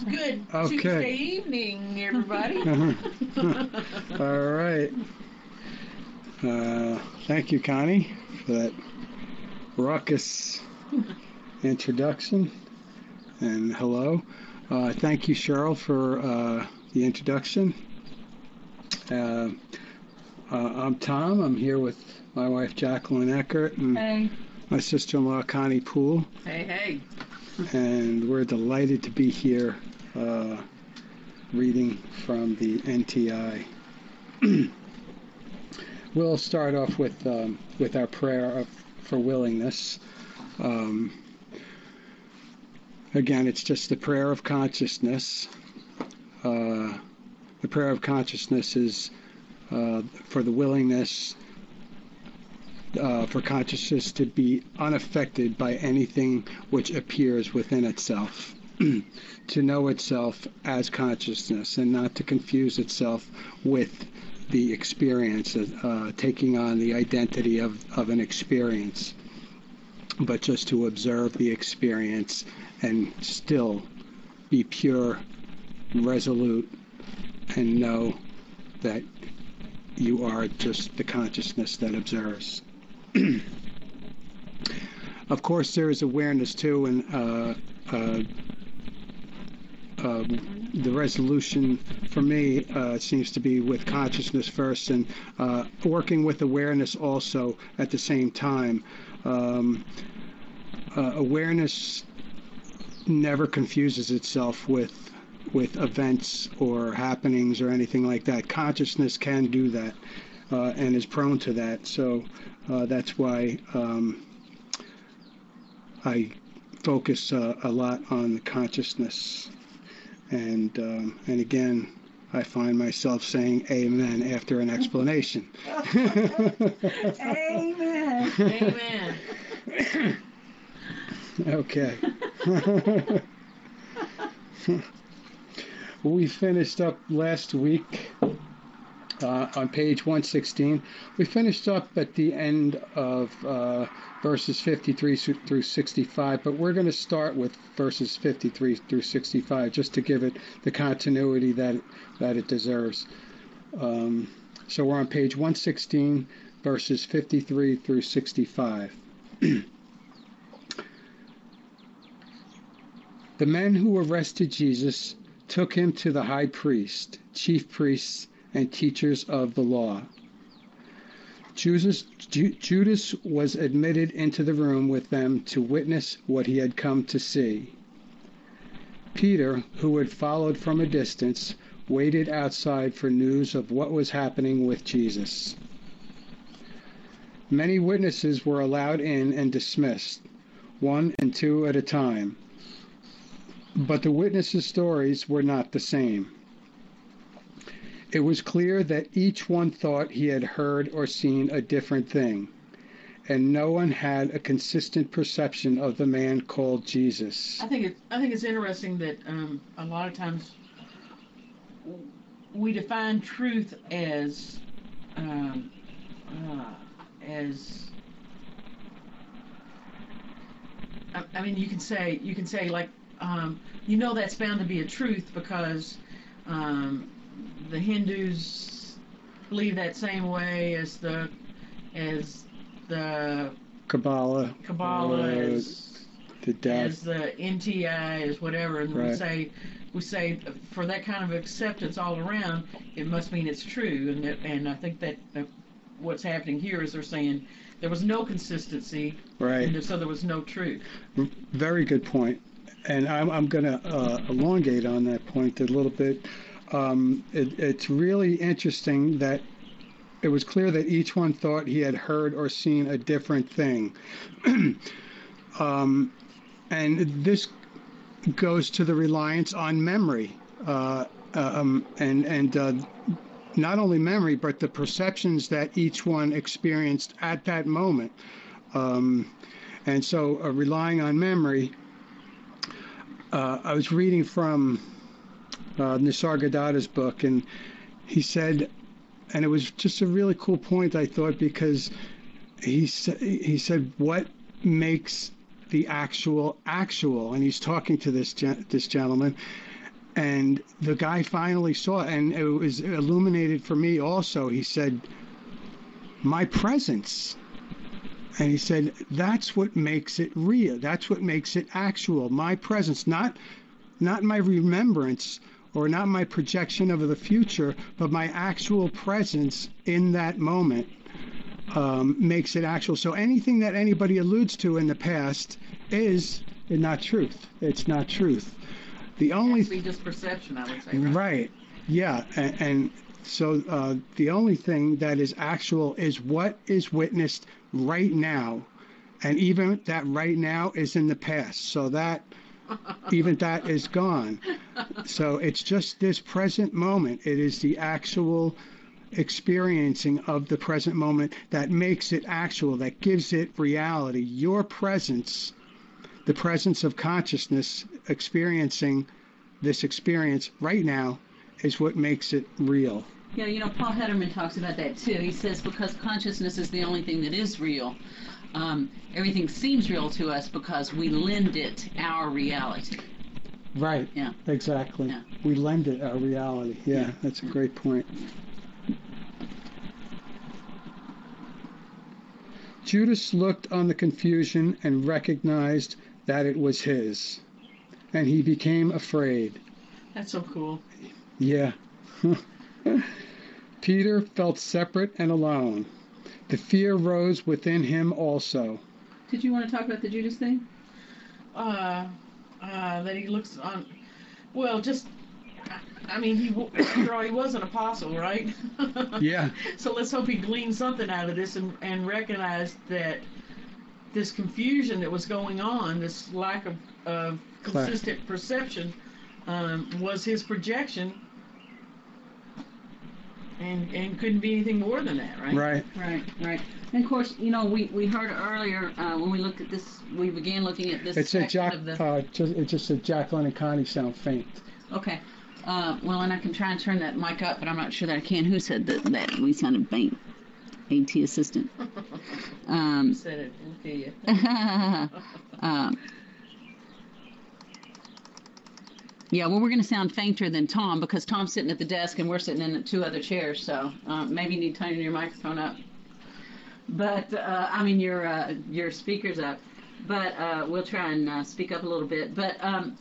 Good Okay. Tuesday evening, everybody. All right. Thank you, Connie, for that raucous introduction. And hello. Thank you, Cheryl, for the introduction. I'm Tom. I'm here with my wife, Jacqueline Eckert, and Hey. my sister-in-law, Connie Poole. Hey. And we're delighted to be here reading from the NTI. We'll start off with our prayer for willingness. Again, it's just the prayer of consciousness. The prayer of consciousness is for the willingness for consciousness to be unaffected by anything which appears within itself, to know itself as consciousness and not to confuse itself with the experience, taking on the identity of an experience, but just to observe the experience and still be pure, resolute, and know that you are just the consciousness that observes. Of course, there is awareness too, and the resolution for me seems to be with consciousness first and working with awareness also at the same time. Awareness never confuses itself with events or happenings or anything like that. Consciousness can do that and is prone to that. So that's why I focus a lot on the consciousness. And again, I find myself saying amen after an explanation. Amen. Amen. Okay. We finished up last week on page 116. We finished up at the end of verses 53 through 65, but we're going to start with verses 53 through 65 just to give it the continuity that it deserves. So we're on page 116, verses 53 through 65. The men who arrested Jesus took him to the high priest, chief priests, and teachers of the law. Judas was admitted into the room with them to witness what he had come to see. Peter, who had followed from a distance, waited outside for news of what was happening with Jesus. Many witnesses were allowed in and dismissed, 1 and 2 at a time. But the witnesses' stories were not the same. It was clear that each one thought he had heard or seen a different thing, and no one had a consistent perception of the man called Jesus. I think it's interesting that a lot of times we define truth as I mean, you can say like that's bound to be a truth because the Hindus believe that same way as the Kabbalah, as the death, as the NTI, as whatever, and right. we say for that kind of acceptance all around, it must mean it's true, and I think that what's happening here is they're saying there was no consistency, right, and so there was no truth. Very good point, and I'm going to elongate on that point a little bit. It's really interesting that it was clear that each one thought he had heard or seen a different thing. And this goes to the reliance on memory, and not only memory, but the perceptions that each one experienced at that moment. And so relying on memory, I was reading from Nisargadatta's book, and he said, and it was just a really cool point, I thought, because he said, what makes the actual, and he's talking to this gentleman, And the guy finally saw it, and it was illuminated for me also. He said, my presence. And he said, that's what makes it real. That's what makes it actual. My presence, not my remembrance or not my projection of the future, but my actual presence in that moment makes it actual. So anything that anybody alludes to in the past is not truth. It's not truth. The only Actually, just perception, I would say. right, yeah, and so the only thing that is actual is what is witnessed right now, and even that right now is in the past. So that even that is gone. So it's just this present moment. It is the actual experiencing of the present moment that makes it actual, that gives it reality. Your presence, the presence of consciousness experiencing this experience right now, is what makes it real. Yeah, you know, Paul Hederman talks about that too. He says because consciousness is the only thing that is real, everything seems real to us because we lend it our reality. Right. Yeah. Exactly. Yeah. We lend it our reality. Yeah, that's a great point. Judas looked on the confusion and recognized that it was his, and he became afraid. That's so cool. Yeah. Peter felt separate and alone. The fear rose within him also. Did you want to talk about the Judas thing? That he looks on. Well, just. I mean, after all, he was an apostle, right? Yeah. So let's hope he gleaned something out of this and recognized that this confusion that was going on, this lack of consistent perception, was his projection, and couldn't be anything more than that, right? Right. Right. And of course, you know, we heard earlier when we looked at this, we began looking at this It said section of the. it just said Jacqueline and Connie sound faint. Okay. Well, and I can try and turn that mic up, but I'm not sure that I can. Who said that we sounded faint? AT assistant. You said it. Okay. Yeah. Yeah, well, we're going to sound fainter than Tom because Tom's sitting at the desk and we're sitting in the two other chairs. So maybe you need to turn your microphone up. But I mean your speakers up. But we'll try and speak up a little bit. But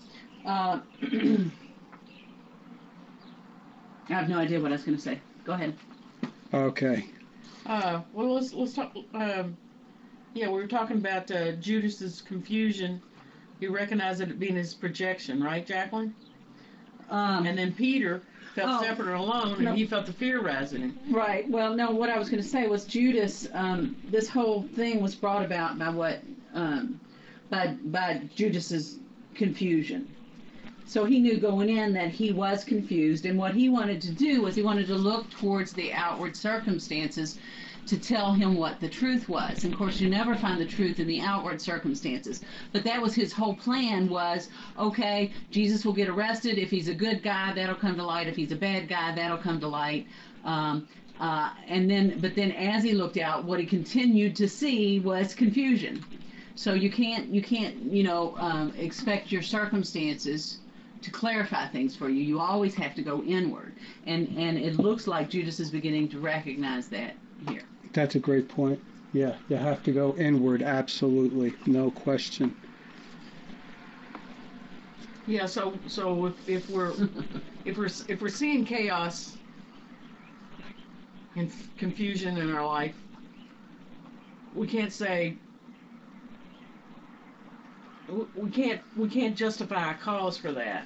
I have no idea what I was going to say. Go ahead. Okay. Well, let's talk. Yeah, we were talking about Judas's confusion. He recognized it being his projection, right, Jacqueline? And then Peter felt separate and alone, and he felt the fear rising in him. Right. Well, no. What I was going to say was Judas. This whole thing was brought about by what by Judas's confusion. So he knew going in that he was confused, and what he wanted to do was he wanted to look towards the outward circumstances to tell him what the truth was. And of course, you never find the truth in the outward circumstances. But that was his whole plan was, okay, Jesus will get arrested. If he's a good guy, that'll come to light. If he's a bad guy, that'll come to light. But then as he looked out, what he continued to see was confusion. So you can't expect your circumstances to clarify things for you. You always have to go inward. And it looks like Judas is beginning to recognize that here. That's a great point. Yeah, you have to go inward, absolutely, no question. Yeah. So if we're seeing chaos and confusion in our life, we can't say we can't justify a cause for that.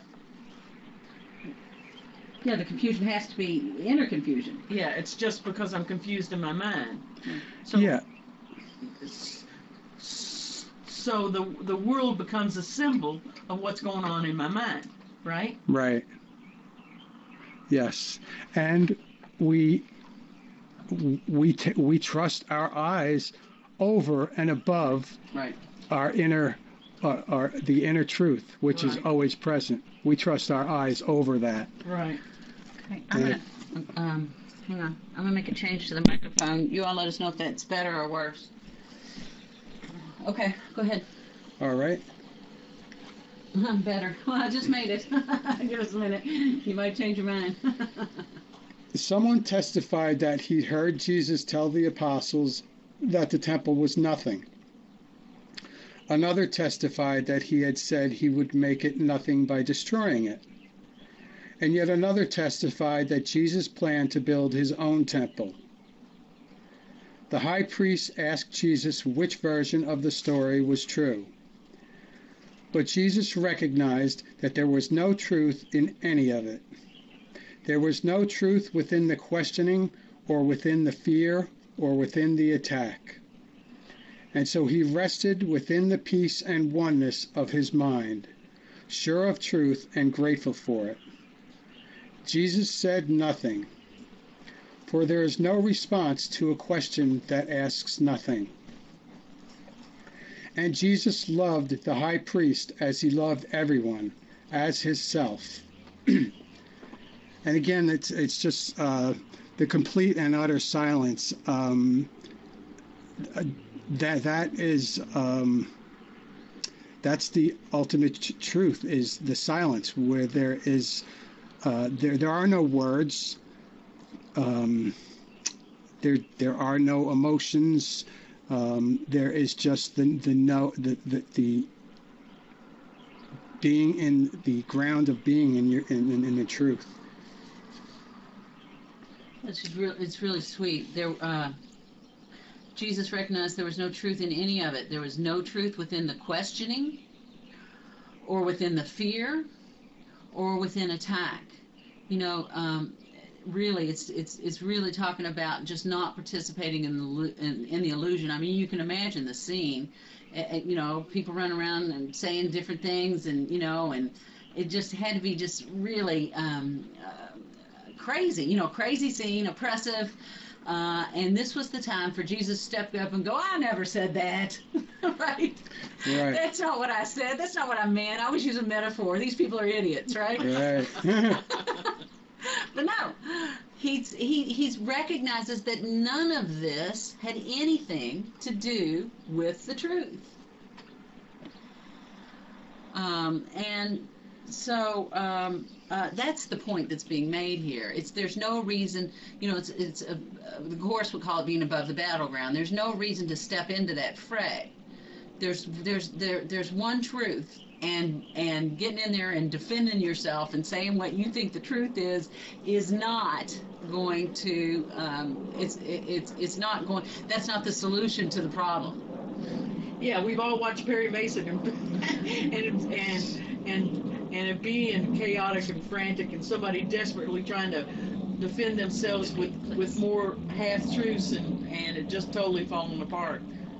Yeah, the confusion has to be inner confusion. Yeah, it's just because I'm confused in my mind. So, Yeah. So the world becomes a symbol of what's going on in my mind, right? Right. Yes, and we trust our eyes over and above Right. our inner, the inner truth, which is Right. always present. We trust our eyes over that. Right. Okay, I'm gonna hang on. I'm gonna make a change to the microphone. You all let us know if that's better or worse. Okay, go ahead. All right. I'm better. Well, I just made it. Give us a minute. You might change your mind. Someone testified that he'd heard Jesus tell the apostles that the temple was nothing. Another testified that he had said he would make it nothing by destroying it. And yet another testified that Jesus planned to build his own temple. The high priest asked Jesus which version of the story was true. But Jesus recognized that there was no truth in any of it. There was no truth within the questioning, or within the fear, or within the attack. And so he rested within the peace and oneness of his mind, sure of truth and grateful for it. Jesus said nothing, for there is no response to a question that asks nothing. And Jesus loved the high priest as he loved everyone, as himself. And again, it's just the complete and utter silence. That's the ultimate truth, is the silence, where there is there are no words, there are no emotions. There is just the being in the ground of being in the truth. It's really sweet. Jesus recognized there was no truth in any of it. There was no truth within the questioning, or within the fear, or within attack. Really, it's really talking about just not participating in the illusion. I mean, you can imagine the scene. People running around and saying different things, and and it just had to be just really crazy. Crazy scene, oppressive. And this was the time for Jesus to step up and go, I never said that. Right? That's not what I said. That's not what I meant. I was using metaphor. These people are idiots, right? Right. But no, he recognizes that none of this had anything to do with the truth. And so that's the point that's being made here. There's no reason, the Course would call it being above the battleground. There's no reason to step into that fray. There's one truth, and getting in there and defending yourself and saying what you think the truth is not going to it's not going. That's not the solution to the problem. Yeah, we've all watched Perry Mason and it being chaotic and frantic, and somebody desperately trying to defend themselves with more half truths, and it just totally falling apart.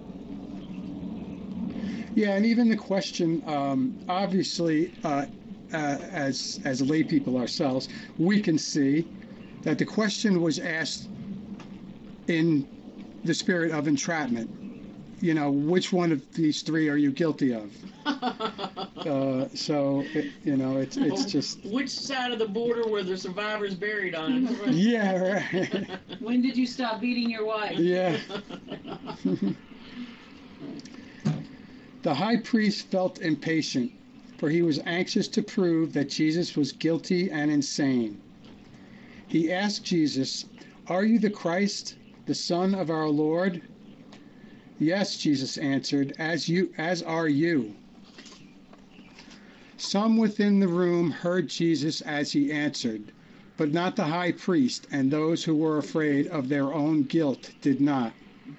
Yeah, and even the question, obviously, as lay people ourselves, we can see that the question was asked in the spirit of entrapment. Which one of these three are you guilty of? It's just... Which side of the border were the survivors buried on? Yeah, right. When did you stop beating your wife? Yeah. The high priest felt impatient, for he was anxious to prove that Jesus was guilty and insane. He asked Jesus, "Are you the Christ, the Son of our Lord?" "Yes," Jesus answered, as are you." Some within the room heard Jesus as he answered, but not the high priest, and those who were afraid of their own guilt did not.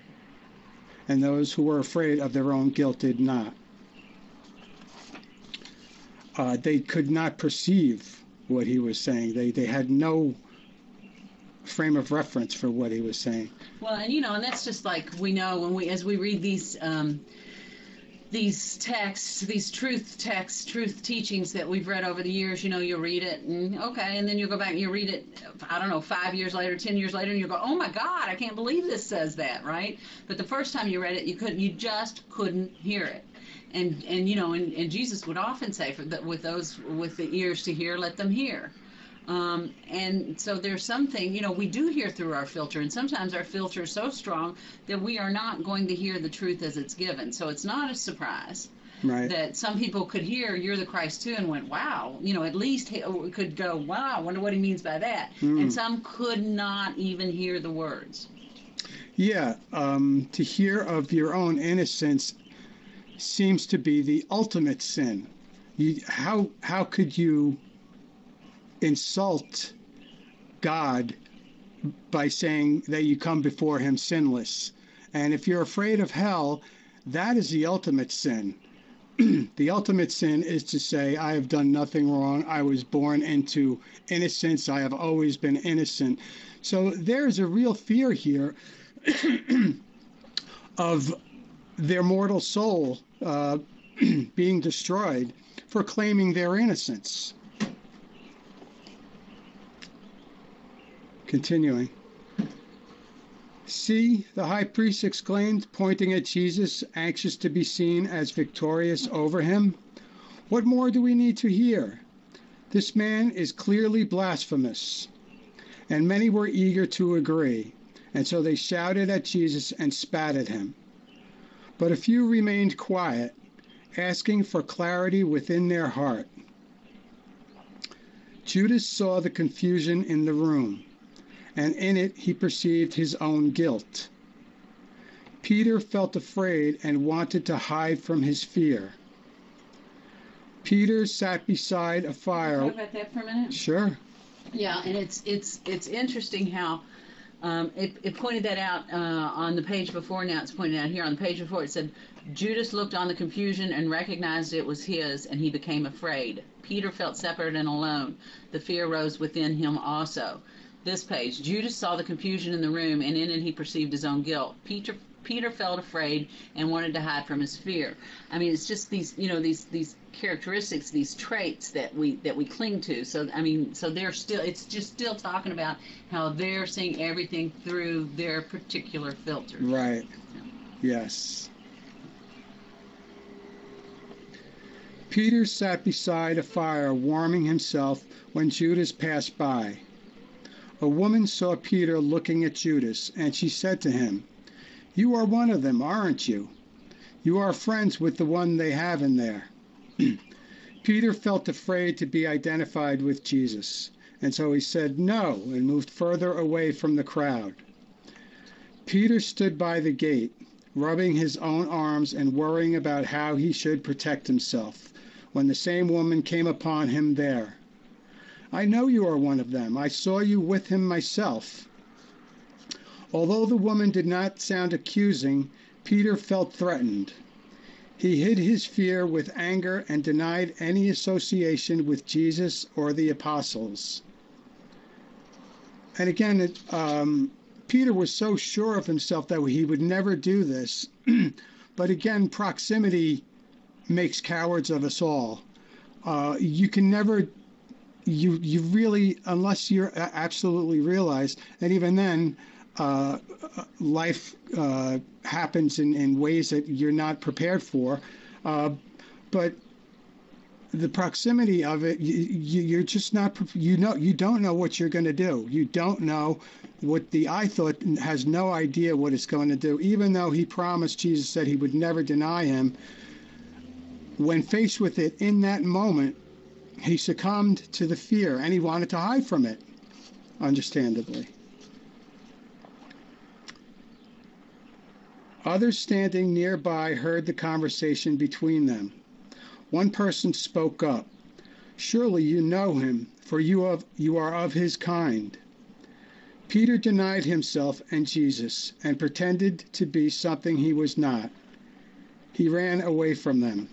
They could not perceive what he was saying. They had no frame of reference for what he was saying. Well, and that's just like we know as we read these texts, these truth teachings that we've read over the years. You'll read it, and okay, and then you'll go back and you read it, 5 years later, 10 years later, and you'll go, oh my God, I can't believe this says that, right? But the first time you read it, you just couldn't hear it. And Jesus would often say, with those with the ears to hear, let them hear. And so there's something, we do hear through our filter, and sometimes our filter is so strong that we are not going to hear the truth as it's given. So it's not a surprise Right. that some people could hear "You're the Christ" too and went, "Wow," at least could go, "Wow, I wonder what he means by that." And some could not even hear the words. Yeah, to hear of your own innocence seems to be the ultimate sin. How could you insult God by saying that you come before him sinless? And if you're afraid of hell, that is the ultimate sin. The ultimate sin is to say, I have done nothing wrong. I was born into innocence. I have always been innocent. So there's a real fear here of their mortal soul being destroyed for claiming their innocence. Continuing. See, the high priest exclaimed, pointing at Jesus, anxious to be seen as victorious over him. What more do we need to hear? This man is clearly blasphemous. And many were eager to agree, and so they shouted at Jesus and spat at him. But a few remained quiet, asking for clarity within their heart. Judas saw the confusion in the room, and in it he perceived his own guilt. Peter felt afraid and wanted to hide from his fear. Peter sat beside a fire. Talk about that for a minute. Sure. Yeah, and it's interesting how it pointed that out on the page before. Now it's pointed out here on the page before. It said, Judas looked on the confusion and recognized it was his, and he became afraid. Peter felt separate and alone. The fear rose within him also. This page, Judas saw the confusion in the room, and in it he perceived his own guilt. Peter felt afraid and wanted to hide from his fear. I mean, it's just these characteristics, these traits that we cling to. So so they're still, it's just still talking about how they're seeing everything through their particular filters. Right. Yes. Peter sat beside a fire warming himself when Judas passed by. A woman saw Peter looking at Judas, and she said to him, "You are one of them, aren't you? You are friends with the one they have in there." Peter felt afraid to be identified with Jesus, and so he said no and moved further away from the crowd. Peter stood by the gate, rubbing his own arms and worrying about how he should protect himself, when the same woman came upon him there. "I know you are one of them. I saw you with him myself." Although the woman did not sound accusing, Peter felt threatened. He hid his fear with anger and denied any association with Jesus or the apostles. And again, Peter was so sure of himself that he would never do this. But again, proximity makes cowards of us all. You can never, you really, unless you're absolutely realized, and even then, life happens in ways that you're not prepared for. But the proximity of it, you're just not, you don't know what you're going to do. You don't know what the I thought has no idea what it's going to do. Even though he promised, Jesus said he would never deny him, when faced with it in that moment, he succumbed to the fear and he wanted to hide from it, understandably. Others standing nearby heard the conversation between them. One person spoke up. "Surely you know him, for you are of his kind." Peter denied himself and Jesus and pretended to be something he was not. He ran away from them.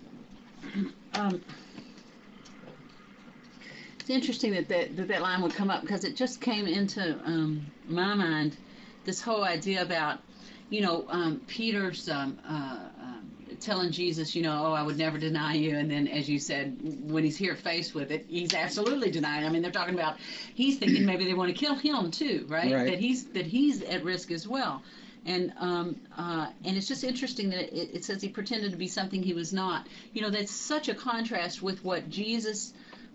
It's interesting that line would come up, because it just came into my mind, this whole idea about, Peter's telling Jesus, "Oh, I would never deny you," and then, as you said, when he's here faced with it, he's absolutely denying. I mean, they're talking about, he's thinking maybe they want to kill him too, right? That he's at risk as well. And it's just interesting that it says he pretended to be something he was not. That's such a contrast with what Jesus'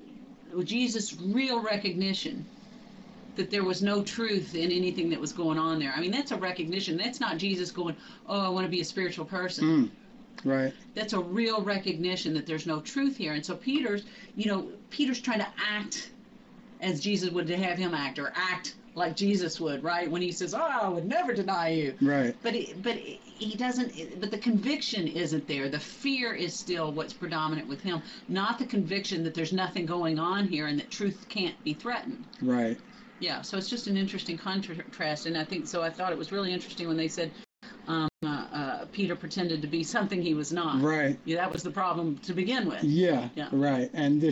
real recognition that there was no truth in anything that was going on there. I mean, that's a recognition. That's not Jesus going, "Oh, I want to be a spiritual person." Right. That's a real recognition that there's no truth here. And so Peter's trying to act as Jesus would have him act, or act like Jesus would, right? When he says, "Oh, I would never deny you." Right. But he doesn't. But the conviction isn't there. The fear is still what's predominant with him, not the conviction that there's nothing going on here and that truth can't be threatened. Right. Yeah. So it's just an interesting contrast, and I thought it was really interesting when they said Peter pretended to be something he was not. Right. Yeah, that was the problem to begin with. Yeah. Yeah. Right. And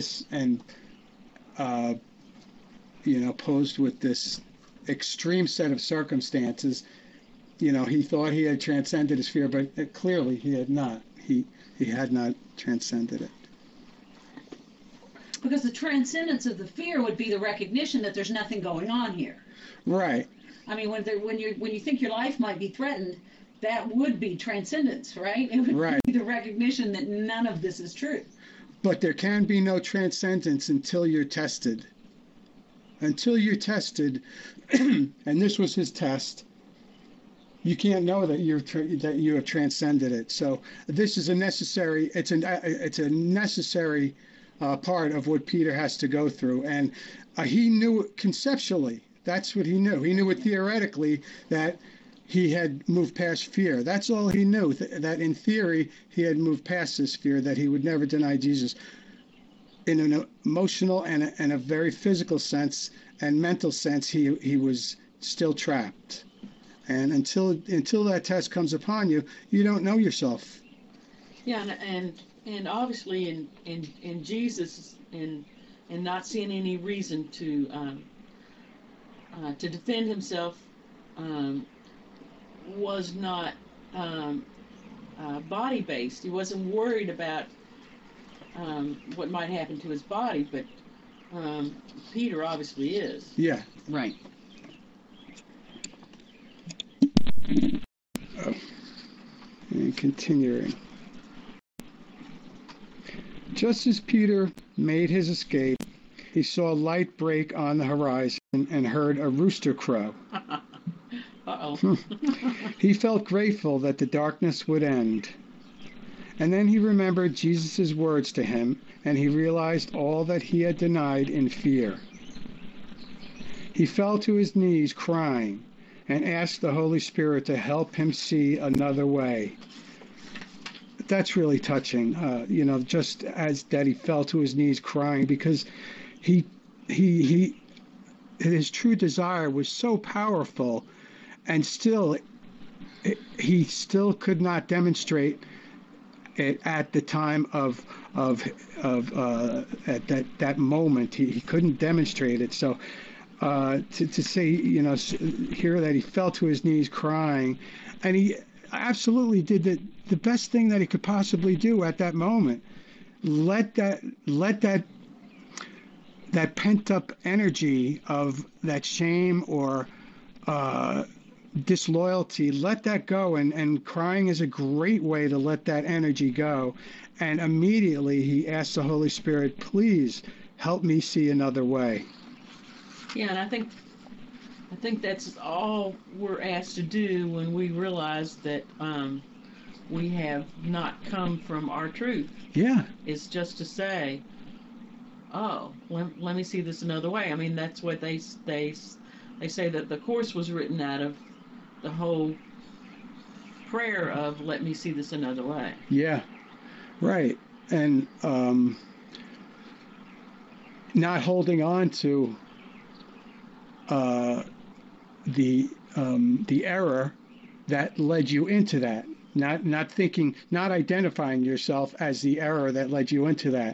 posed with this extreme set of circumstances, he thought he had transcended his fear, but clearly he had not. He had not transcended it. Because the transcendence of the fear would be the recognition that there's nothing going on here. Right. I mean, when you think your life might be threatened, that would be transcendence, right? It would be the recognition that none of this is true. But there can be no transcendence until you're tested. Until you're tested, and this was his test, you can't know that you have transcended it. So this is a necessary. It's a necessary part of what Peter has to go through, and he knew it conceptually. That's what he knew. He knew it theoretically, that he had moved past fear. That's all he knew, that in theory he had moved past this fear, that he would never deny Jesus. In an emotional and a very physical sense and mental sense, he was still trapped. And until that test comes upon you, you don't know yourself. Yeah, and obviously in Jesus, and not seeing any reason to defend himself, was not body based. He wasn't worried about what might happen to his body, but Peter obviously is. Yeah. Right. And continuing. Just as Peter made his escape, he saw light break on the horizon and heard a rooster crow. Uh-oh. He felt grateful that the darkness would end. And then he remembered Jesus' words to him, and he realized all that he had denied in fear. He fell to his knees crying and asked the Holy Spirit to help him see another way. That's really touching, just as that he fell to his knees crying, because his true desire was so powerful, and still he still could not demonstrate it at the time of at that moment. He couldn't demonstrate it. So to say, here that he fell to his knees crying, and he absolutely did the best thing that he could possibly do at that moment. Let that pent up energy of that shame or disloyalty, let that go, and crying is a great way to let that energy go. And immediately he asked the Holy Spirit, please help me see another way. Yeah, and I think that's all we're asked to do when we realize that we have not come from our truth. Yeah. It's just to say, oh, let me see this another way. I mean, that's what they say, that the Course was written out of the whole prayer of let me see this another way. Yeah, right. And not holding on to the error that led you into that. Not thinking, not identifying yourself as the error that led you into that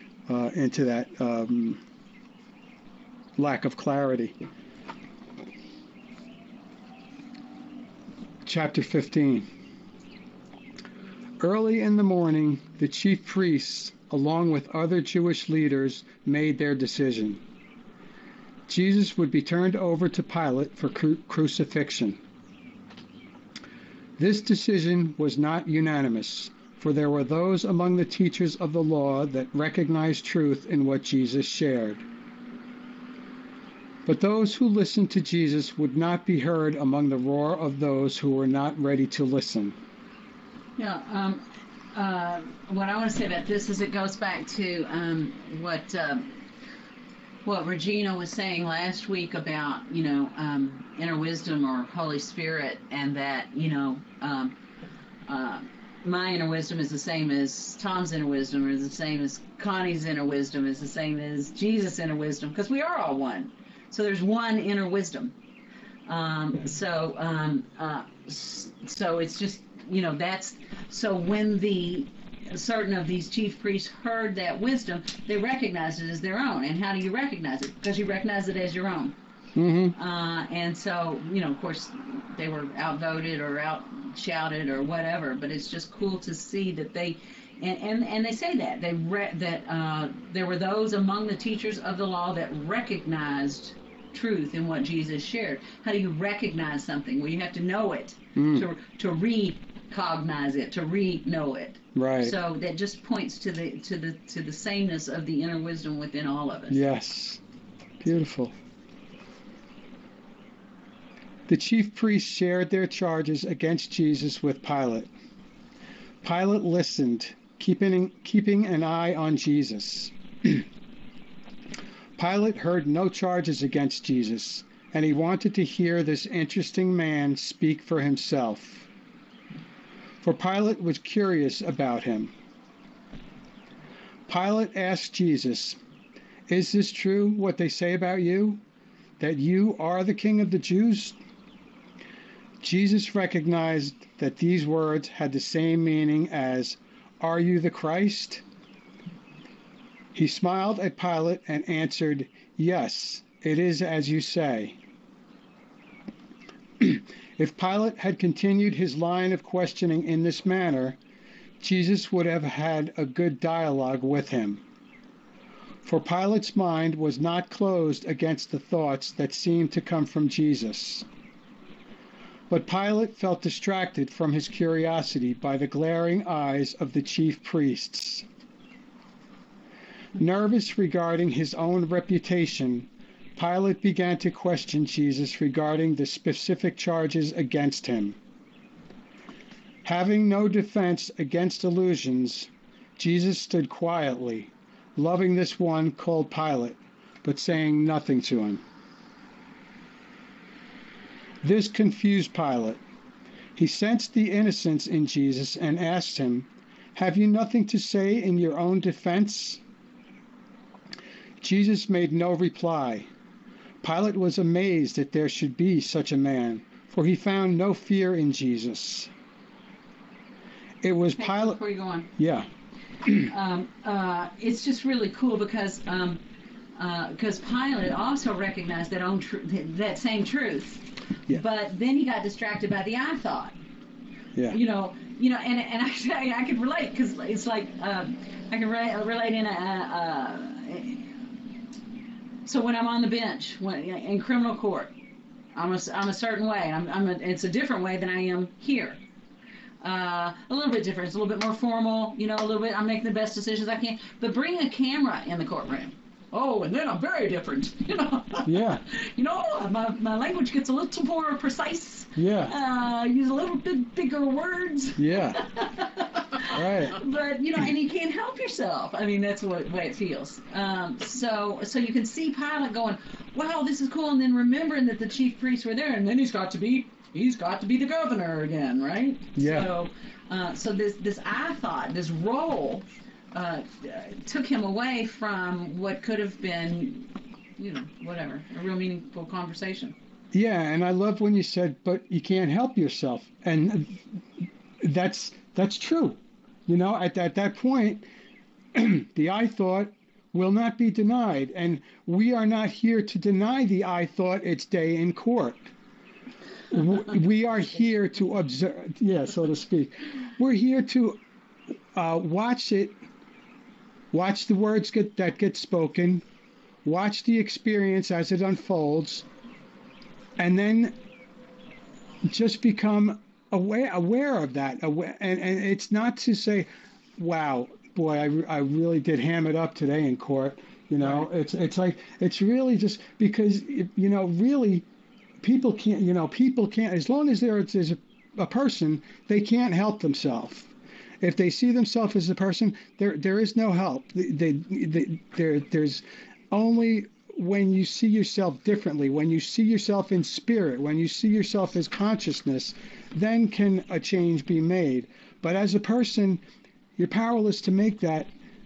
lack of clarity. Chapter 15. Early in the morning, the chief priests, along with other Jewish leaders, made their decision. Jesus would be turned over to Pilate for crucifixion. This decision was not unanimous, for there were those among the teachers of the law that recognized truth in what Jesus shared. But those who listened to Jesus would not be heard among the roar of those who were not ready to listen. Yeah, what I want to say about this is it goes back to what Regina was saying last week about inner wisdom or Holy Spirit, and that my inner wisdom is the same as Tom's inner wisdom, or is the same as Connie's inner wisdom, is the same as Jesus' inner wisdom, because we are all one. So there's one inner wisdom. So it's just that's so when certain of these chief priests heard that wisdom, they recognized it as their own. And how do you recognize it? Because you recognize it as your own. Mm-hmm. And so, of course, they were outvoted or outshouted or whatever. But it's just cool to see that they, and they say that there were those among the teachers of the law that recognized truth in what Jesus shared. How do you recognize something? Well, you have to know it to recognize it, to know it. Right. So that just points to the sameness of the inner wisdom within all of us. Yes. Beautiful. The chief priests shared their charges against Jesus with Pilate. Pilate listened, keeping an eye on Jesus. Pilate heard no charges against Jesus, and he wanted to hear this interesting man speak for himself. For Pilate was curious about him. Pilate asked Jesus, "Is this true, what they say about you, that you are the king of the Jews?" Jesus recognized that these words had the same meaning as, "Are you the Christ?" He smiled at Pilate and answered, "Yes, it is as you say." If Pilate had continued his line of questioning in this manner, Jesus would have had a good dialogue with him. For Pilate's mind was not closed against the thoughts that seemed to come from Jesus. But Pilate felt distracted from his curiosity by the glaring eyes of the chief priests. Nervous regarding his own reputation, Pilate began to question Jesus regarding the specific charges against him. Having no defense against illusions, Jesus stood quietly, loving this one called Pilate, but saying nothing to him. This confused Pilate. He sensed the innocence in Jesus and asked him, "Have you nothing to say in your own defense?" Jesus made no reply. Pilate was amazed that there should be such a man, for he found no fear in Jesus. It was Pilate. Before you go on. Yeah. It's just really cool because Pilate also recognized that same truth, Yeah. but then he got distracted by the I thought. Yeah. And I could relate, because it's like I can relate in so when I'm on the bench in criminal court, I'm a certain way. It's a different way than I am here. A little bit different. It's a little bit more formal. A little bit. I'm making the best decisions I can. But bring a camera in the courtroom. Oh, and then I'm very different. Yeah. My language gets a little more precise. Yeah. Use a little bit bigger words. Yeah. Right. But and you can't help yourself. I mean, that's the way it feels. So you can see Pilate going, "Wow, this is cool," and then remembering that the chief priests were there, and then he's got to be the governor again, right? Yeah. So this I thought, this role took him away from what could have been, whatever, a real meaningful conversation. Yeah, and I love when you said, "But you can't help yourself," and that's true. At that point, the I thought will not be denied, and we are not here to deny the I thought its day in court. We are here to observe, so to speak. We're here to watch it, watch the words that get spoken, watch the experience as it unfolds, and then just become aware of that. And it's not to say, "Wow, boy, I really did ham it up today in court." Right. It's really just because really. People can't, as long as there's a person, they can't help themselves. If they see themselves as a person, there is no help. There's only when you see yourself differently, when you see yourself in spirit, when you see yourself as consciousness, then can a change be made. But as a person, you're powerless to make that.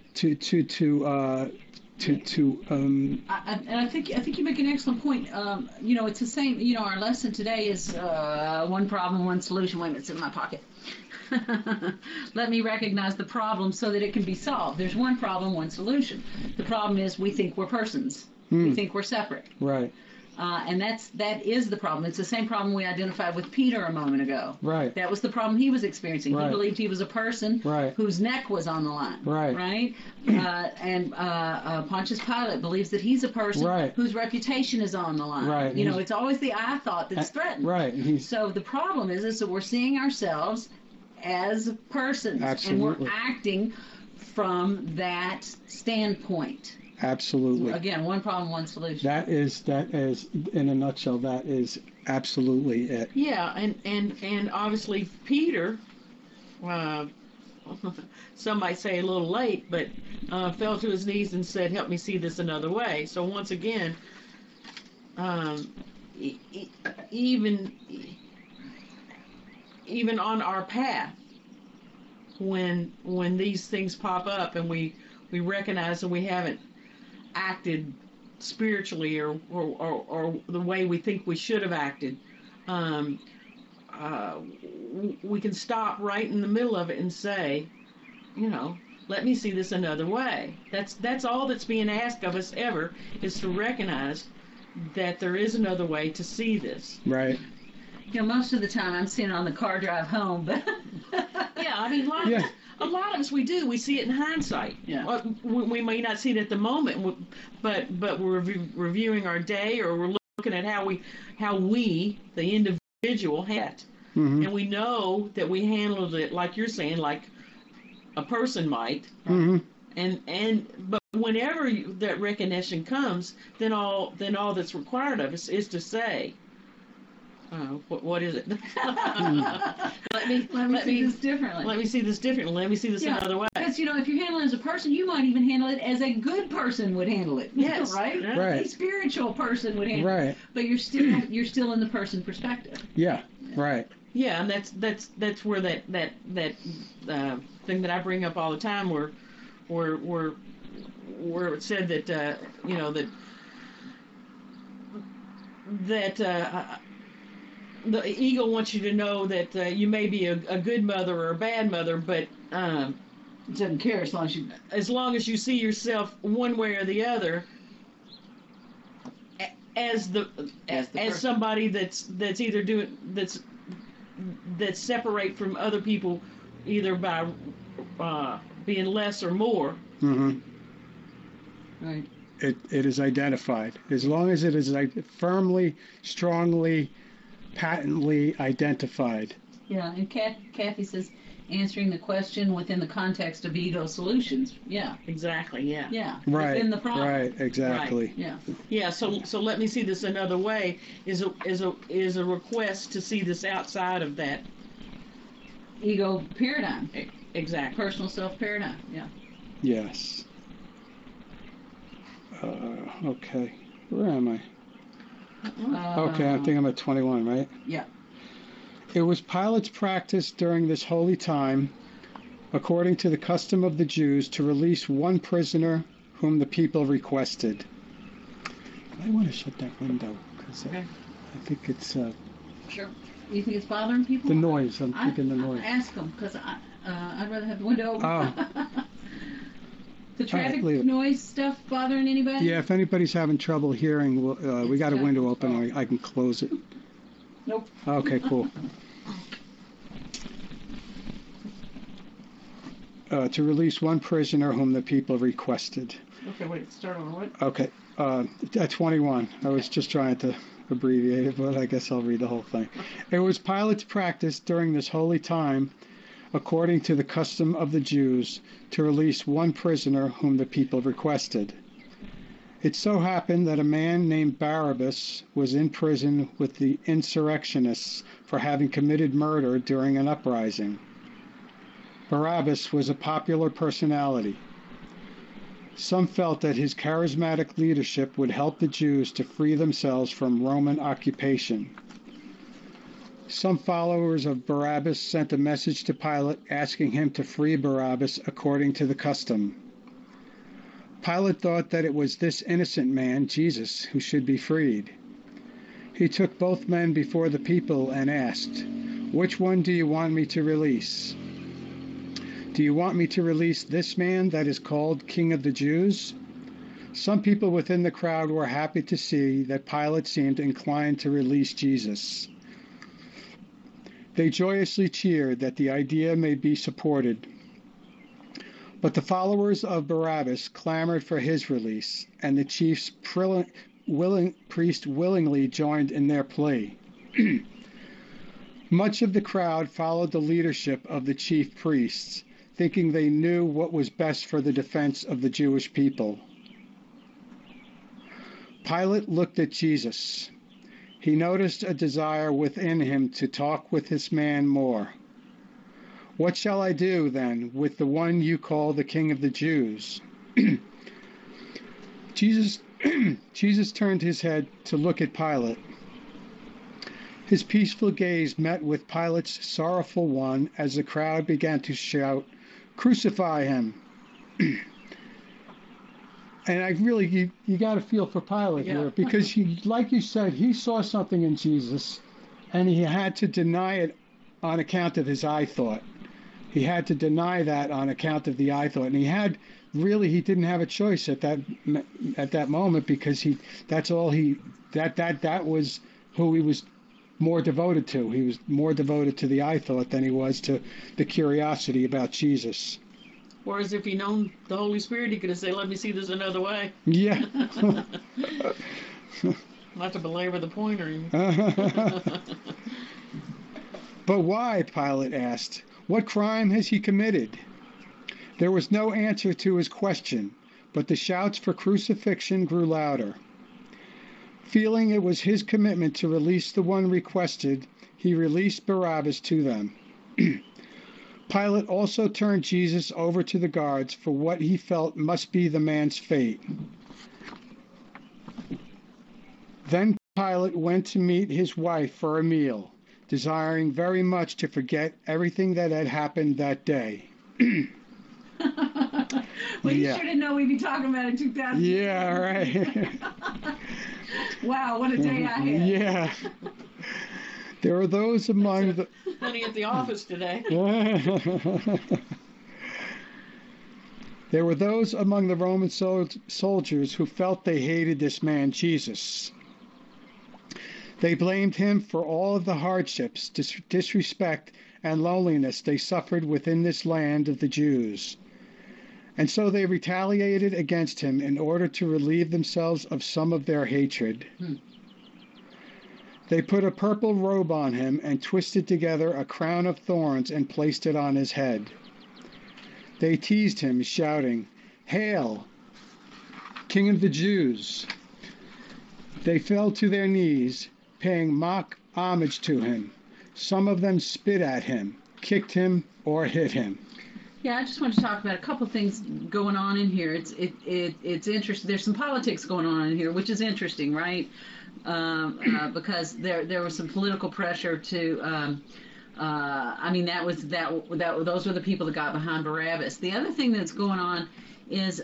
And I think you make an excellent point. It's the same. Our lesson today is one problem, one solution. Wait a minute, it's in my pocket. Let me recognize the problem so that it can be solved. There's one problem, one solution. The problem is we think we're persons. We think we're separate. Right. And that is the problem. It's the same problem we identified with Peter a moment ago. Right. That was the problem he was experiencing. Right. He believed he was a person whose neck was on the line. Right. Right. And Pontius Pilate believes that he's a person whose reputation is on the line. Right. It's always the I thought that's threatened. Right. So the problem is that we're seeing ourselves as persons. Absolutely. And we're acting from that standpoint. Absolutely. Again, one problem, one solution. That is, in a nutshell, that is absolutely it. Yeah, and obviously Peter, some might say a little late, but fell to his knees and said, "Help me see this another way." So once again, even on our path, when these things pop up and we recognize that we haven't acted spiritually or the way we think we should have acted, we can stop right in the middle of it and say, let me see this another way. That's all that's being asked of us ever, is to recognize that there is another way to see this. Right. Most of the time I'm sitting on the car drive home, but yeah, I mean, a lot of us, we see it in hindsight. Yeah. We may not see it at the moment, but we're reviewing our day, or we're looking at how we, the individual, had. Mm-hmm. And we know that we handled it, like you're saying, like a person might. Mm-hmm. But whenever that recognition comes, then all that's required of us is to say, what is it? let me see this differently. Let me see this differently. Let me see this another way. Because if you're handling it as a person, you might even handle it as a good person would handle it. Yes. Right? Right. A spiritual person would handle Right. it. But you're still in the person perspective. Yeah. Right. Yeah, and that's where that thing that I bring up all the time, where it said that the ego wants you to know that you may be a good mother or a bad mother, but it doesn't care as long as you see yourself one way or the other as somebody that's either doing that's separate from other people, either by being less or more. Mm-hmm. Right. It is identified. As long as it is firmly, strongly, patently identified. Yeah, and Kathy says, answering the question within the context of ego solutions. Yeah. Exactly. Yeah. Yeah. Right. Within the problem. Right. Exactly. Right. Yeah. Yeah. So let me see this another way is a request to see this outside of that ego paradigm. Exactly. Personal self paradigm. Yeah. Yes. Okay. Where am I? Okay, I think I'm at 21, right? Yeah. It was Pilate's practice during this holy time, according to the custom of the Jews, to release one prisoner whom the people requested. I want to shut that window because I think it's Sure. You think it's bothering people? the noise. I'm thinking the noise. Ask them, because I'd rather have the window open. Oh. The traffic noise stuff bothering anybody? Yeah, if anybody's having trouble hearing, we got a window open. I can close it. Nope. Okay, cool. To release one prisoner whom the people requested. Okay, wait. Start on what? Okay, at 21. I was just trying to abbreviate it, but I guess I'll read the whole thing. It was Pilate's practice during this holy time, according to the custom of the Jews, to release one prisoner whom the people requested. It so happened that a man named Barabbas was in prison with the insurrectionists for having committed murder during an uprising. Barabbas was a popular personality. Some felt that his charismatic leadership would help the Jews to free themselves from Roman occupation. Some followers of Barabbas sent a message to Pilate asking him to free Barabbas according to the custom. Pilate thought that it was this innocent man, Jesus, who should be freed. He took both men before the people and asked, "Which one do you want me to release? Do you want me to release this man that is called King of the Jews?" Some people within the crowd were happy to see that Pilate seemed inclined to release Jesus. They joyously cheered that the idea may be supported. But the followers of Barabbas clamored for his release, and the chief priest willingly joined in their plea. Much of the crowd followed the leadership of the chief priests, thinking they knew what was best for the defense of the Jewish people. Pilate looked at Jesus. He noticed a desire within him to talk with this man more. "What shall I do, then, with the one you call the King of the Jews?" Jesus turned his head to look at Pilate. His peaceful gaze met with Pilate's sorrowful one as the crowd began to shout, "Crucify him!" And I really, you got to feel for Pilate here, because like you said, he saw something in Jesus, and he had to deny it on account of his eye thought. He had to deny that on account of the eye thought, and he didn't have a choice at that moment, because that was who he was more devoted to. He was more devoted to the eye thought than he was to the curiosity about Jesus. Whereas if he'd known the Holy Spirit, he could have said, "Let me see this another way." Yeah. Not to belabor the point or anything. But why? Pilate asked. What crime has he committed? There was no answer to his question, but the shouts for crucifixion grew louder. Feeling it was his commitment to release the one requested, he released Barabbas to them. Pilate also turned Jesus over to the guards for what he felt must be the man's fate. Then Pilate went to meet his wife for a meal, desiring very much to forget everything that had happened that day. Well, you sure didn't know we'd be talking about it in 2000. Yeah, right. Wow, what a day I had. Yeah. There were those among the... Funny at the office today. There were those among the Roman soldiers who felt they hated this man, Jesus. They blamed him for all of the hardships, disrespect, and loneliness they suffered within this land of the Jews. And so they retaliated against him in order to relieve themselves of some of their hatred. They put a purple robe on him and twisted together a crown of thorns and placed it on his head. They teased him, shouting, "Hail, King of the Jews!" They fell to their knees, paying mock homage to him. Some of them spit at him, kicked him, or hit him. Yeah, I just want to talk about a couple things going on in here. It's interesting. There's some politics going on in here, which is interesting, right? Because there was some political pressure to. Those were the people that got behind Barabbas. The other thing that's going on is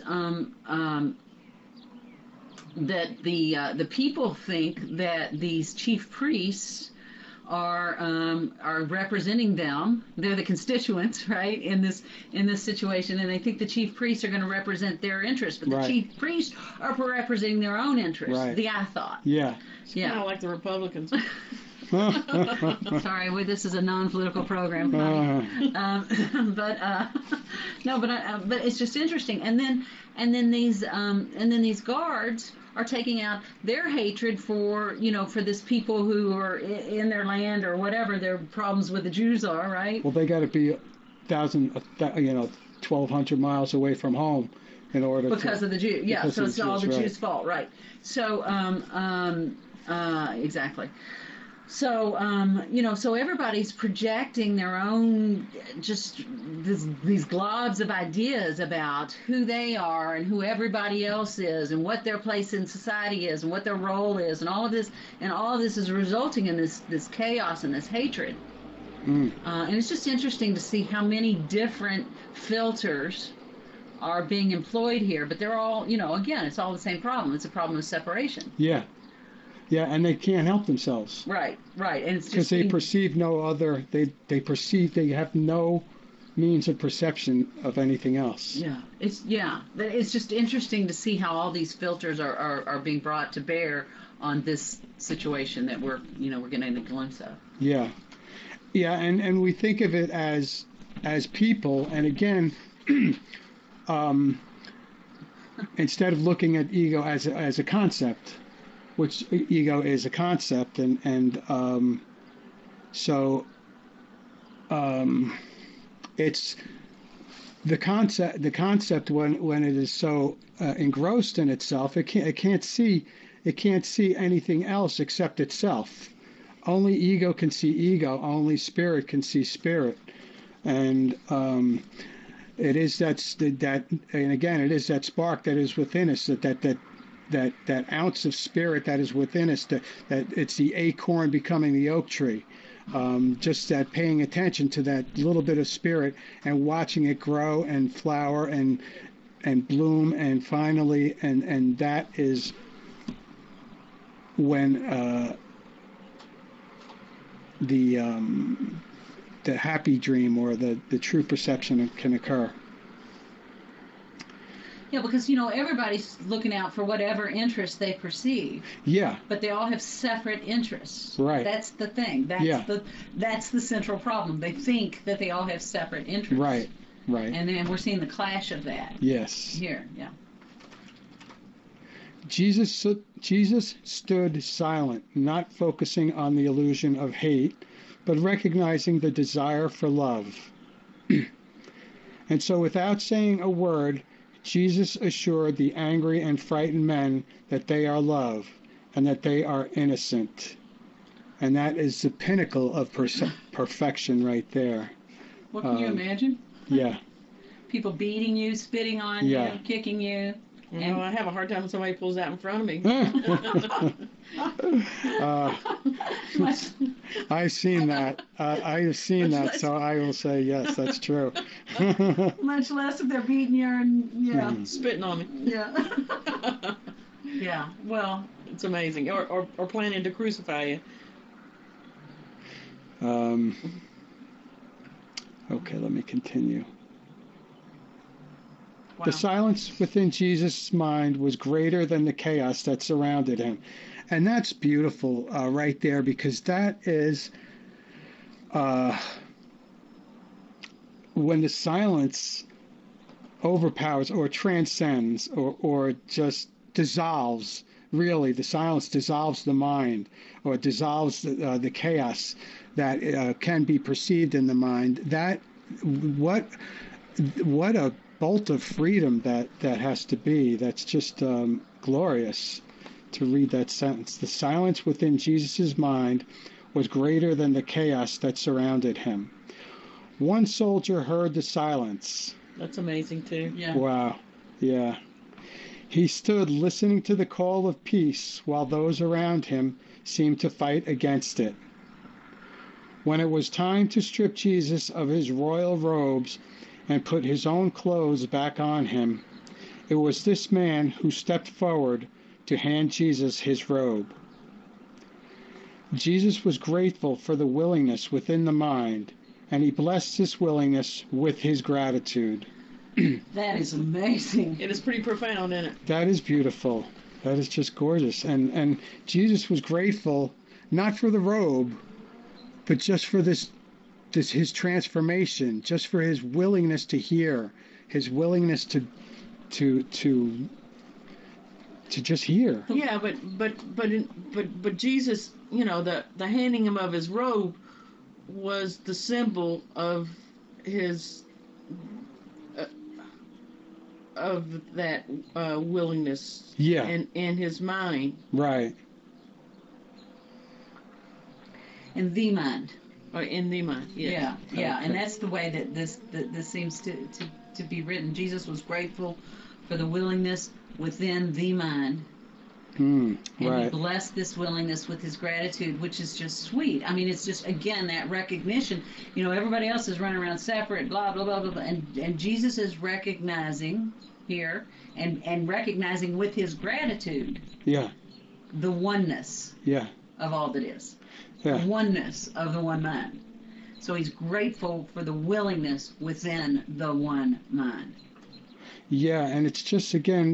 that the people think that these chief priests are representing them. They're the constituents, right, in this situation, and they think the chief priests are going to represent their interests, but the chief priests are representing their own interests. Right. The I thought. Yeah. It's kind of like the Republicans. Sorry, this is a non-political program. But it's just interesting. And then these guards are taking out their hatred for this people who are in their land or whatever their problems with the Jews are, right? Well, they got to be 1,200 miles away from home in order because of the Jews. Yeah, so it's all the Jews' fault, right? So exactly. So, so everybody's projecting their own, just these globs of ideas about who they are and who everybody else is and what their place in society is and what their role is and all of this is resulting in this chaos and this hatred. And it's just interesting to see how many different filters are being employed here, but they're all, again, it's all the same problem. It's a problem of separation. Yeah. Yeah, and they can't help themselves. Right, and it's because just they perceive no other. They perceive they have no means of perception of anything else. It's just interesting to see how all these filters are being brought to bear on this situation that we're getting a glimpse of. Yeah, and we think of it as people, and again, instead of looking at ego as a concept, which ego is a concept, so it's the concept when it is so engrossed in itself, it can't see anything else except itself. Only ego can see ego. Only spirit can see spirit, and it is that, and again, it is that spark that is within us, that ounce of spirit that is within us, that it's the acorn becoming the oak tree. Just that paying attention to that little bit of spirit and watching it grow and flower and bloom, and finally, and that is when the happy dream or the true perception can occur. Yeah, because everybody's looking out for whatever interest they perceive. Yeah. But they all have separate interests. Right. That's the thing. That's the central problem. They think that they all have separate interests. Right. And then we're seeing the clash of that. Yes. Here, yeah. Jesus stood silent, not focusing on the illusion of hate, but recognizing the desire for love. And so without saying a word, Jesus assured the angry and frightened men that they are loved and that they are innocent. And that is the pinnacle of perfection right there. What can you imagine? Yeah. People beating you, spitting on you, kicking you. And I have a hard time when somebody pulls that in front of me. I've seen that. I have seen that, so I will say yes, that's true. Much less if they're beating you and spitting on me. Yeah. Yeah. Well, it's amazing. Or planning to crucify you. Okay, let me continue. Wow. The silence within Jesus' mind was greater than the chaos that surrounded him. And that's beautiful right there, because that is when the silence overpowers or transcends or just dissolves. Really, the silence dissolves the mind, or dissolves the chaos that can be perceived in the mind. That what a bolt of freedom that has to be. That's just glorious to read that sentence. The silence within Jesus' mind was greater than the chaos that surrounded him. One soldier heard the silence. That's amazing too. Yeah. Wow. Yeah. He stood listening to the call of peace while those around him seemed to fight against it. When it was time to strip Jesus of his royal robes and put his own clothes back on him, it was this man who stepped forward to hand Jesus his robe. Jesus was grateful for the willingness within the mind, and he blessed this willingness with his gratitude. That is amazing. It is pretty profound, isn't it? That is beautiful. That is just gorgeous. And Jesus was grateful not for the robe, but just for this his transformation, just for his willingness to hear, his willingness to just hear. Yeah, but Jesus, the handing him of his robe was the symbol of his of that willingness. Yeah. In his mind. Right. and the mind. Or in the mind. Yes. Yeah, Okay. and that's the way that this seems to be written. Jesus was grateful for the willingness within the mind, and he Right. blessed this willingness with his gratitude, which is just sweet. I mean, it's just, again, that recognition. You know, everybody else is running around separate, blah blah blah blah, blah, and Jesus is recognizing here and recognizing with his gratitude Yeah. the oneness Yeah. of all that is. Yeah. The oneness of the one mind. So he's grateful for the willingness within the one mind. Yeah, and it's just again,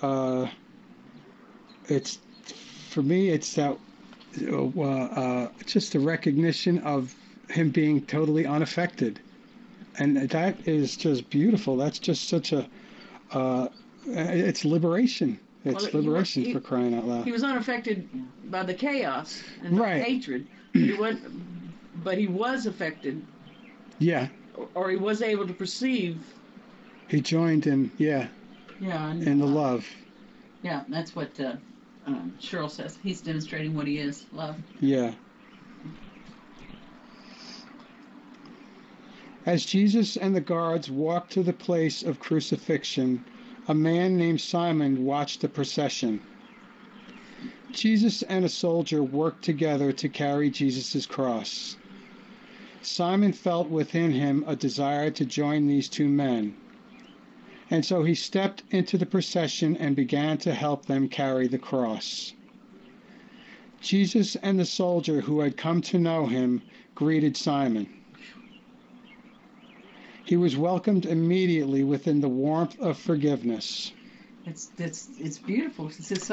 it's for me, it's that just the recognition of him being totally unaffected, and that is just beautiful. That's just such a, it's liberation. It's Well, liberation he- for crying out loud. He was unaffected by the chaos and the Right. hatred. But he was affected, Yeah, or he was able to perceive. he joined in. Yeah, Yeah, and, in the love. yeah, that's what Cheryl says. He's demonstrating what he is, love. Yeah. As Jesus and the guards walked to the place of crucifixion, a man named Simon watched the procession. Jesus and a soldier worked together to carry Jesus' cross. Simon felt within him a desire to join these two men, and so he stepped into the procession and began to help them carry the cross. Jesus and the soldier who had come to know him greeted Simon. He was welcomed immediately within the warmth of forgiveness. It's beautiful.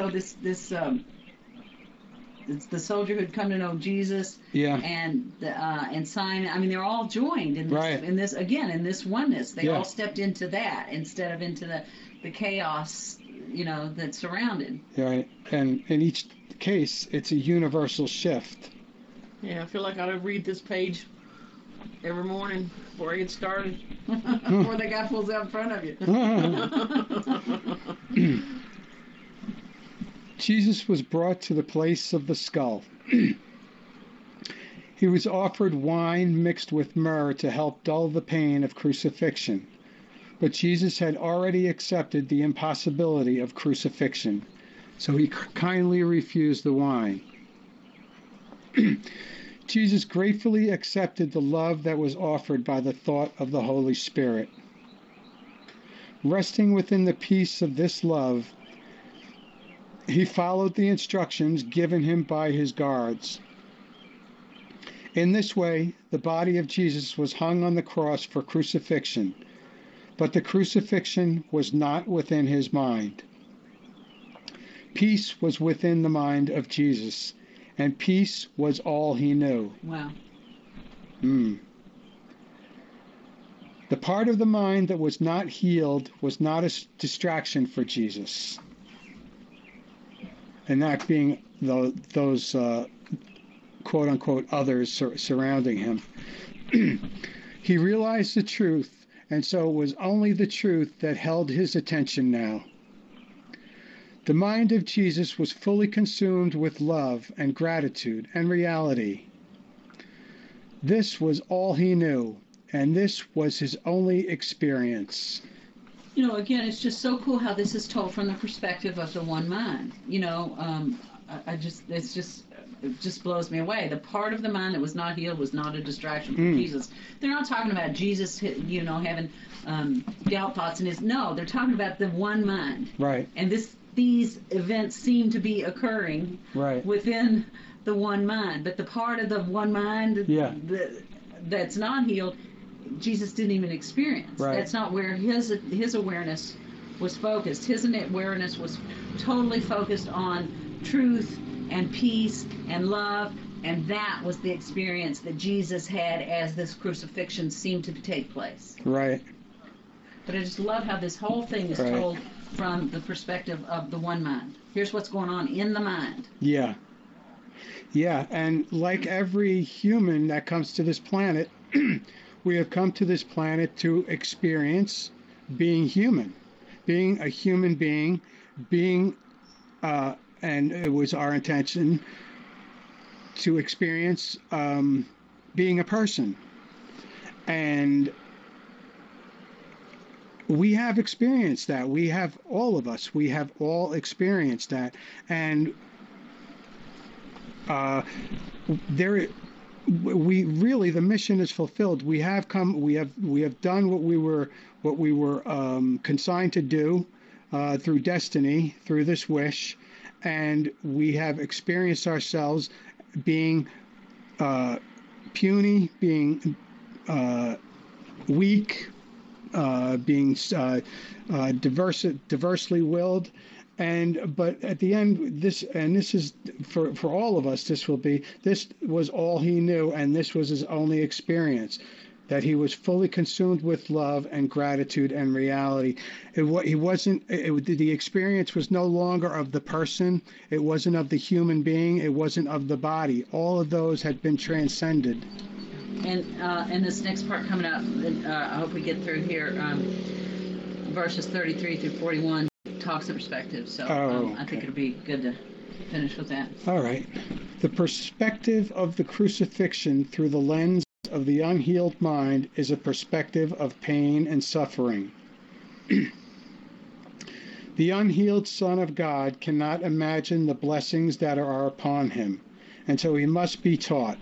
It's the soldier who had come to know Jesus, Yeah, and Simon. I mean, they're all joined in this, Right. in this oneness. They Yeah. all stepped into that instead of into the chaos, that surrounded. right. And in each case, it's a universal shift. Yeah, I feel like I ought to read this page every morning before I get started. Before the guy pulls out in front of you. Jesus was brought to the place of the skull. He was offered wine mixed with myrrh to help dull the pain of crucifixion. But Jesus had already accepted the impossibility of crucifixion, so he kindly refused the wine. Jesus gratefully accepted the love that was offered by the thought of the Holy Spirit. Resting within the peace of this love, he followed the instructions given him by his guards. In this way, the body of Jesus was hung on the cross for crucifixion, but the crucifixion was not within his mind. Peace was within the mind of Jesus, and peace was all he knew. Wow. The part of the mind that was not healed was not a distraction for Jesus, and that being those quote-unquote others surrounding him. He realized the truth, and so it was only the truth that held his attention now. The mind of Jesus was fully consumed with love and gratitude and reality. This was all he knew, and this was his only experience. Again, it's just so cool how this is told from the perspective of the one mind. It just blows me away. The part of the mind that was not healed was not a distraction from Jesus. They're not talking about Jesus, having doubt thoughts in his. No, they're talking about the one mind. Right. And these events seem to be occurring Right. within the one mind. But the part of the one mind that's not healed, Jesus didn't even experience. Right. That's not where his awareness was focused. His awareness was totally focused on truth and peace and love, and that was the experience that Jesus had as this crucifixion seemed to take place. Right. But I just love how this whole thing is Right. told from the perspective of the one mind. Here's what's going on in the mind. Yeah. Yeah, and like every human that comes to this planet, we have come to this planet to experience being human, being a human being, and it was our intention to experience being a person. And we have experienced that. We have, all of us, we have all experienced that. And we really, the mission is fulfilled. We have done what we were consigned to do through destiny, through this wish, and we have experienced ourselves being puny, being weak, being diversely willed. But at the end, this is for all of us. This was all he knew, and this was his only experience. That he was fully consumed with love and gratitude and reality. The experience was no longer of the person. It wasn't of the human being. It wasn't of the body. All of those had been transcended. And this next part coming up, I hope we get through here. Verses 33 through 41 talks of perspective. So okay. I think it'll be good to finish with that. All right. The perspective of the crucifixion through the lens of the unhealed mind is a perspective of pain and suffering. The unhealed Son of God cannot imagine the blessings that are upon him, and so he must be taught.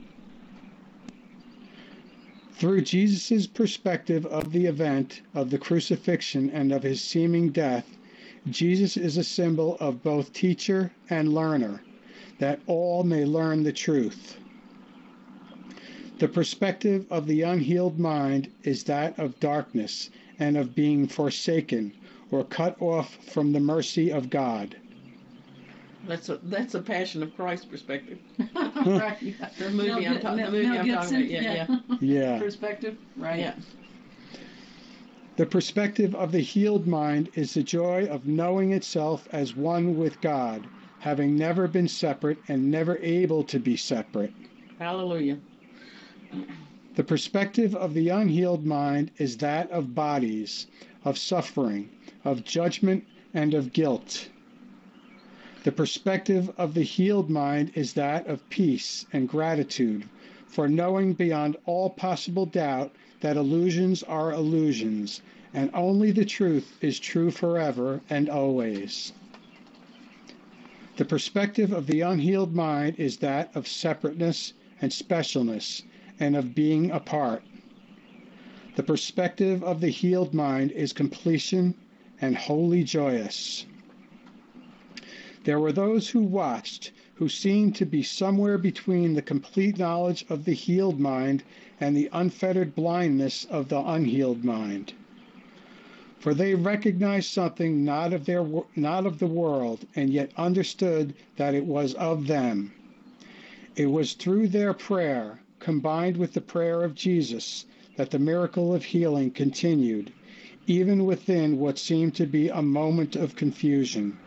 Through Jesus' perspective of the event of the crucifixion and of his seeming death, Jesus is a symbol of both teacher and learner, that all may learn the truth. The perspective of the unhealed mind is that of darkness and of being forsaken or cut off from the mercy of God. That's a Passion of Christ perspective. Right. The movie I'm talking about. Yeah. Perspective. Right. Yeah. The perspective of the healed mind is the joy of knowing itself as one with God, having never been separate and never able to be separate. Hallelujah. The perspective of the unhealed mind is that of bodies, of suffering, of judgment, and of guilt. The perspective of the healed mind is that of peace and gratitude for knowing beyond all possible doubt that illusions are illusions, and only the truth is true forever and always. The perspective of the unhealed mind is that of separateness and specialness, and of being apart. The perspective of the healed mind is completion and wholly joyous. There were those who watched, who seemed to be somewhere between the complete knowledge of the healed mind and the unfettered blindness of the unhealed mind. For they recognized something not of the world, and yet understood that it was of them. It was through their prayer, combined with the prayer of Jesus, that the miracle of healing continued, even within what seemed to be a moment of confusion.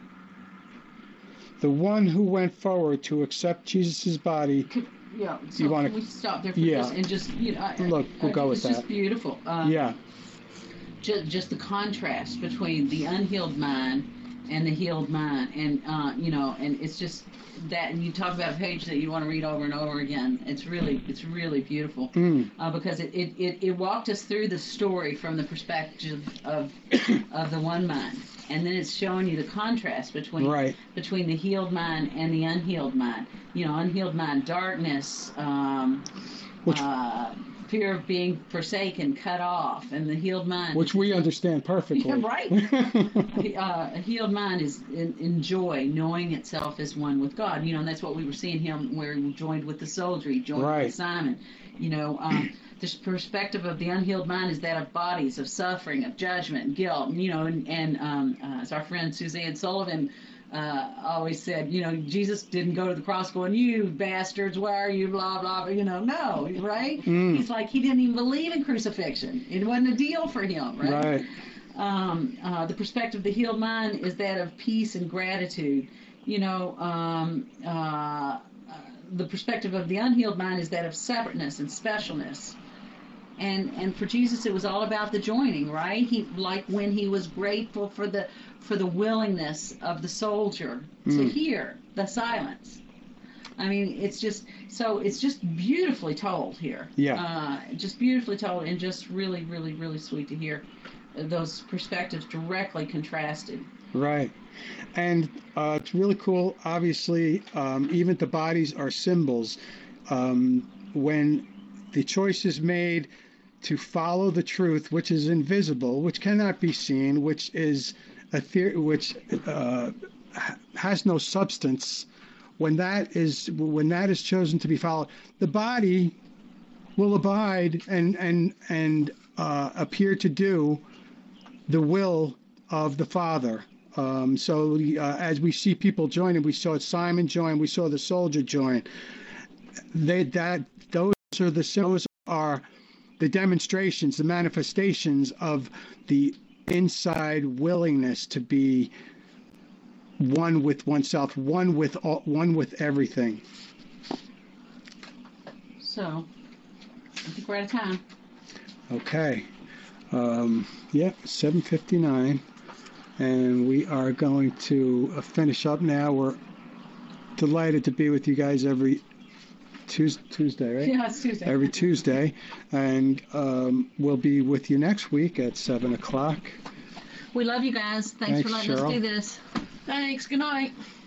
The one who went forward to accept Jesus' body. Yeah, so can we stop there for this and just, look, we'll go with that. It's just beautiful. Just the contrast between the unhealed mind and the healed mind, and and it's just that. And you talk about a page that you want to read over and over again. It's really beautiful because it walked us through the story from the perspective of the one mind, and then it's showing you the contrast between the healed mind and the unhealed mind. Unhealed mind, darkness, fear of being forsaken, cut off, and the healed mind, which we understand perfectly. Yeah, right. A healed mind is in joy, knowing itself as one with God. And that's what we were seeing him where he joined with the soldier, he joined with Simon. This perspective of the unhealed mind is that of bodies, of suffering, of judgment, and guilt. As our friend Suzanne Sullivan always said, Jesus didn't go to the cross going, "You bastards, why are you blah, blah, blah," no, right? He's like, he didn't even believe in crucifixion. It wasn't a deal for him, right? The perspective of the healed mind is that of peace and gratitude. The perspective of the unhealed mind is that of separateness and specialness. And for Jesus, it was all about the joining, right? When he was grateful for the willingness of the soldier to hear the silence. I mean, it's just beautifully told here. Yeah. Just beautifully told, and just really, really, really sweet to hear those perspectives directly contrasted. Right. And it's really cool. Obviously, even the bodies are symbols. When the choice is made to follow the truth, which is invisible, which cannot be seen, which is a theory, which has no substance. When that is chosen to be followed, the body will abide and appear to do the will of the Father. So as we see people joining, we saw Simon join, we saw the soldier join. Those are the demonstrations, the manifestations of the inside willingness to be one with oneself, one with everything. So, I think we're out of time. Okay. 7:59, and we are going to finish up now. We're delighted to be with you guys every Tuesday, right? Yeah, it's Tuesday. Every Tuesday, and we'll be with you next week at 7:00. We love you guys. Thanks for letting us Cheryl. do this. Thanks. Good night.